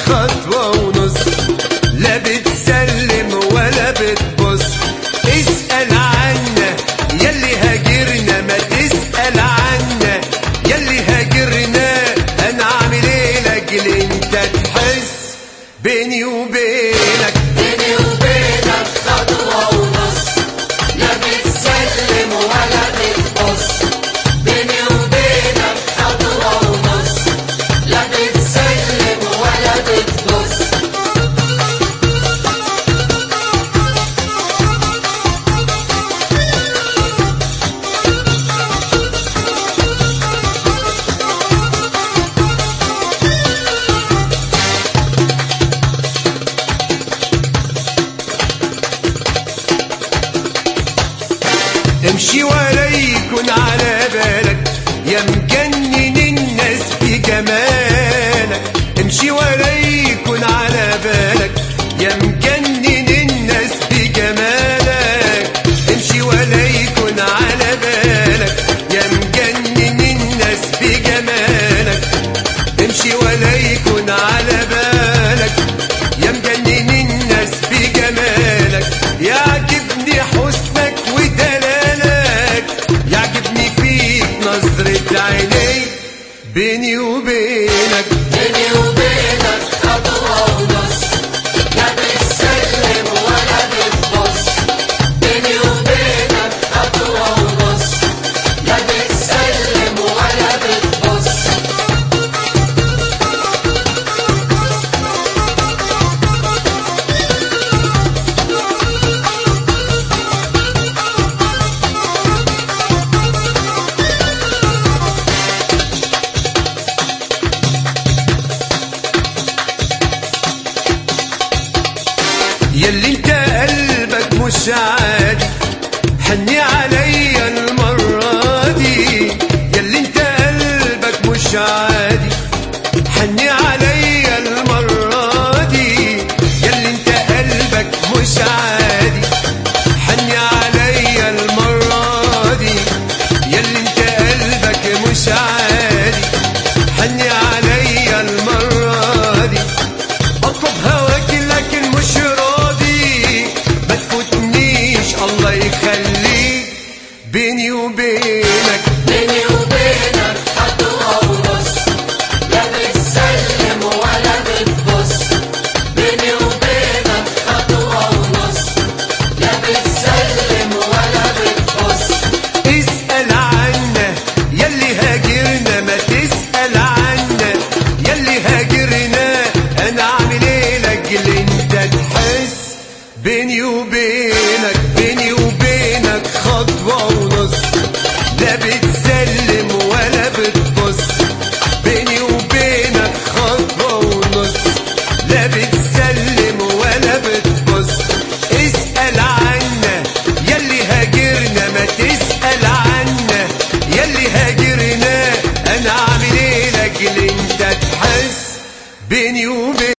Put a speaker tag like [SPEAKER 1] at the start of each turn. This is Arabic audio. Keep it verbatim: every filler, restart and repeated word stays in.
[SPEAKER 1] خطوة ونص، لا بتسلم ولا بتبص. اسأل عنا يلي هاجرنا، ما تسأل عنا يلي هاجرنا. انا عامل ايه لاجل انت تحس بيني وبينك،
[SPEAKER 2] بيني وبينك خطوة ونص، لا بتسلم ولا بتبص. بيني وبينك خطوة ونص، لا بتسلم ولا بتبص.
[SPEAKER 1] امشي ولا يكون على بالك يا مجنن الناس في جمالك. امشي ولا يكون على بالك يا مجنن الناس في جمالك. امشي ولا يكون على بالك يا مجنن الناس في جمالك. امشي ولا يكون على بالك يا مجنن الناس في جمالك. يعجبني حسنك ودلالك، يعجبني فيك نظرة عينيك. بيني وبينك،
[SPEAKER 2] بيني وبينك خطوة ونص، لا بتسلم ولا بتبص. بيني وبينك خطوة ونص، لا بتسلم ولا بتبص.
[SPEAKER 1] يلي انت قلبك مش عادي، حني عليا المرة دي. يلي انت قلبك مش عادي، حني عليا المرة دي. يلي انت قلبك مش عادي، حني عليا المرة دي. يلي انت قلبك مش عادي، حني عليا المرة دي. اطلب هواك لكن مش راضي، ما تفوتنيش الله يخليك. بيني وبينك،
[SPEAKER 2] بيني وبينك خطوة ونص، لا بتسلم ولا بتبص. بيني وبينك خطوة ونص، لا بتسلم ولا بتبص.
[SPEAKER 1] اسأل عنا يلي هاجرنا، ما تسأل عنا يلي هاجرنا. انا عامل ايه لاجل انت تحس بيني وبينك. بيني وبينك خطوة ونص، لا بتسلم ولا بتبص. بيني وبينك خطوة ونص، لا بتسلم